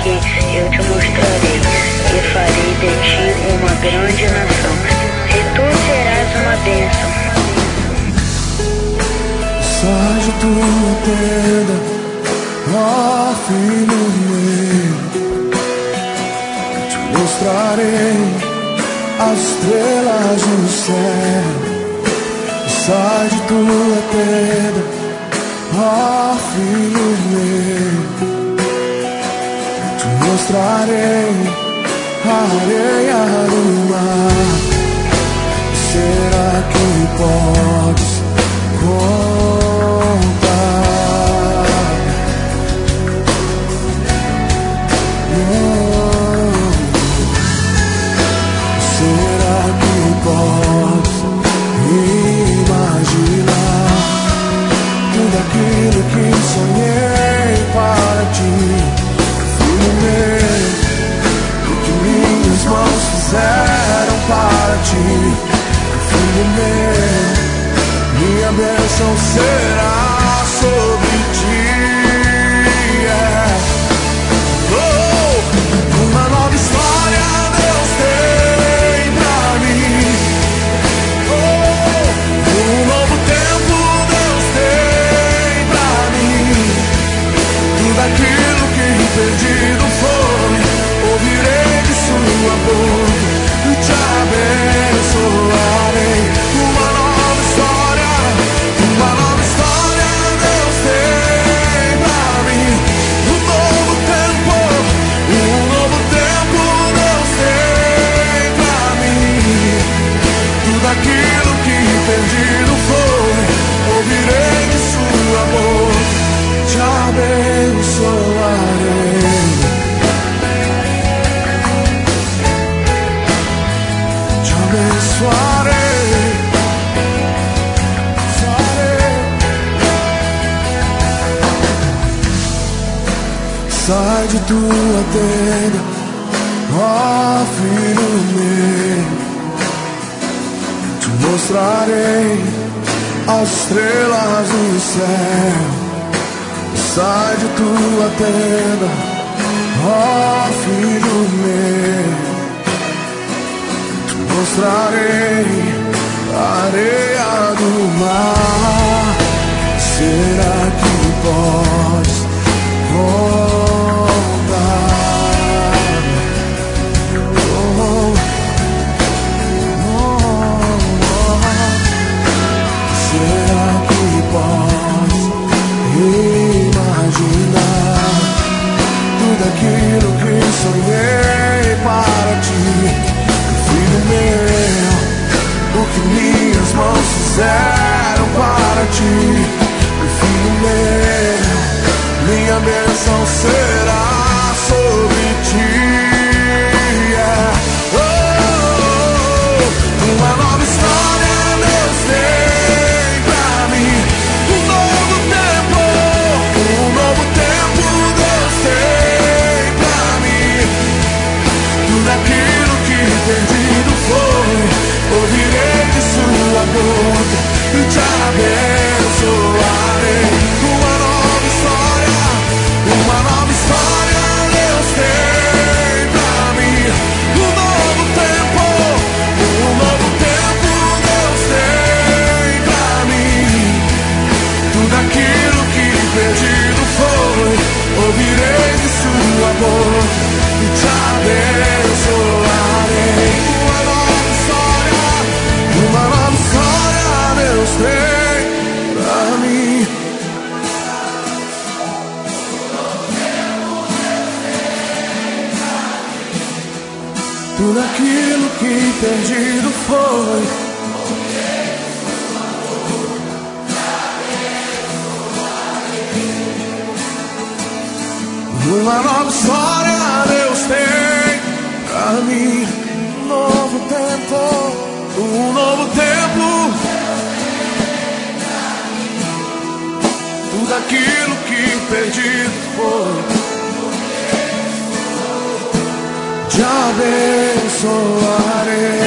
que eu te mostrarei, e farei de ti uma grande nação, e tu serás uma bênção. Sai de tua tenda, ó filho meu, te mostrarei as estrelas no céu. Sai de tua tenda, ó filho meu, te mostrarei a areia do mar. Será que podes contar? Será que podes imaginar tudo aquilo que sonhei para ti, filho meu? O que minhas mãos fizeram para ti, filho meu? Minha bênção será sobre ti. Oh, uma nova história Deus tem pra mim. Oh, um novo tempo Deus tem pra mim. Tudo aquilo que perdido foi, ouvirei de sua boca e te abençoarei. Uma nova história Deus tem pra mim. Um novo tempo Deus tem pra mim. Tudo aquilo que perdido foi, ouvirei de sua boca, te abençoarei. Te abençoarei. Sai de tua tenda, ó filho meu, te mostrarei as estrelas do céu. Sai de tua tenda, ó filho meu, te mostrarei a areia do mar. Será que podes contar? Será que podes imaginar tudo aquilo que sonhei para ti, filho meu? O que minhas mãos fizeram para ti, filho meu? Minha bênção será sobre ti. Oh, uma nova história Deus tem pra mim. Um novo tempo Deus tem pra mim. Tudo aquilo que perdido foi, ouvirei de sua boca e te abençoarei. Uma nova história Deus tem pra mim. Um novo tempo Deus tem pra mim. Tudo aquilo que perdido foi, ouvirei de sua boca e te abençoarei. Uma nova história Deus tem pra mim. Tudo aquilo que perdido foi, uma nova história Deus tem pra mim. Um novo tempo tudo aquilo que perdido foi, te abençoarei.